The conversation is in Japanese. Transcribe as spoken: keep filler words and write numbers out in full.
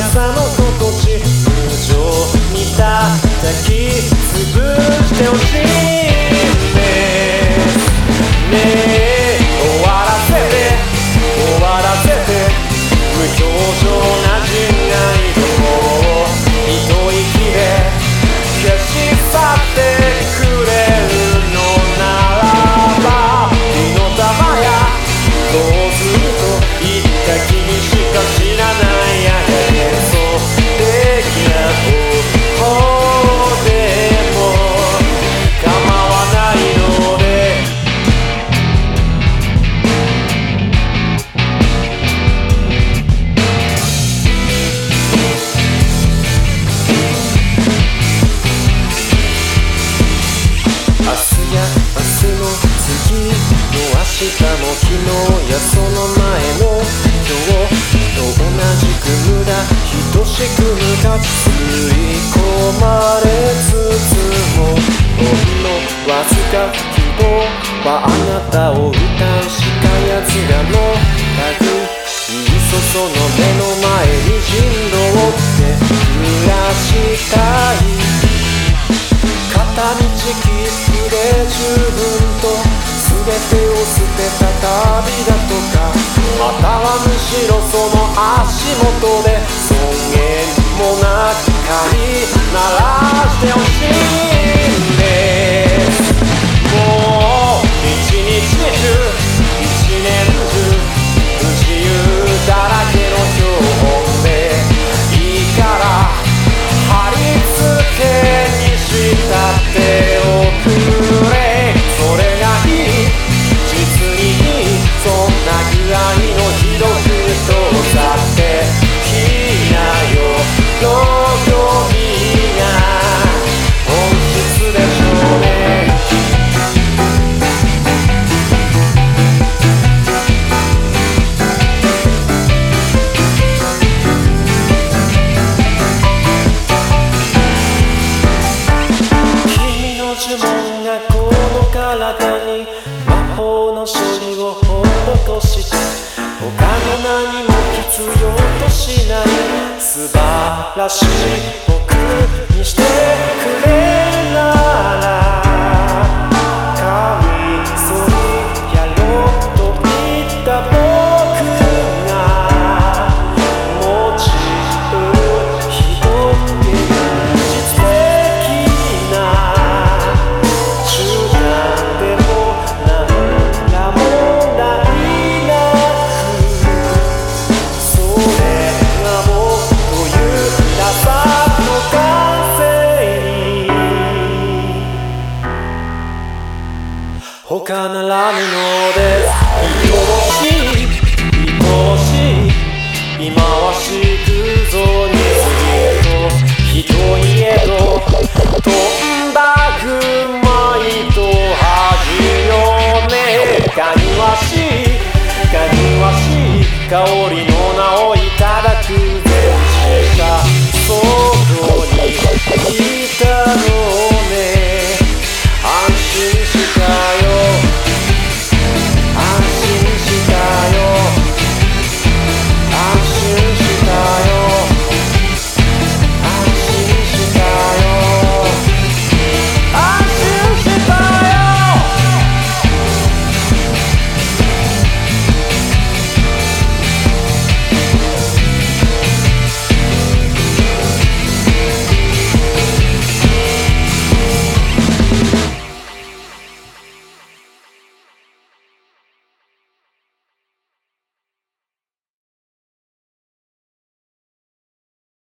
さの心地無情に叩き潰してほしいんですねえ終わらせて終わらせて無表情な人愛度を一息で消し去ってくれるのならば火の玉やどうすると言った君しか知らないや幻想的な方法でも構わないので明日や明日の次の明日も昨日やその前の今日と同じく無駄等しく無価値吸い込まれつつもほんのわずか希望はあなたを歌うしかやつらの類いっそその目の前に人狼って暮らしたい片道切符で十分と全てを捨てた旅だとかまたはむしろその足元で尊厳もなく狩り鳴らしてほしいんですもう一日中一年中不自由だらけの標本でいいから貼り付けにしたっておくれそれがいい実にいいそんな具合のひどくとさってきなよの興味が本質でしょうね君の呪文がこの体に魔法の処理を施して他の何も必要としない素晴らしい僕にしてくれならカミソリやろうと言った僕が持ちうるひどく現実的な手段でも何ら問題なくそれが僕というダサの完成に他ならぬのです愛おしい愛おしい忌まわしくぞに次へと人にへと飛んだ雲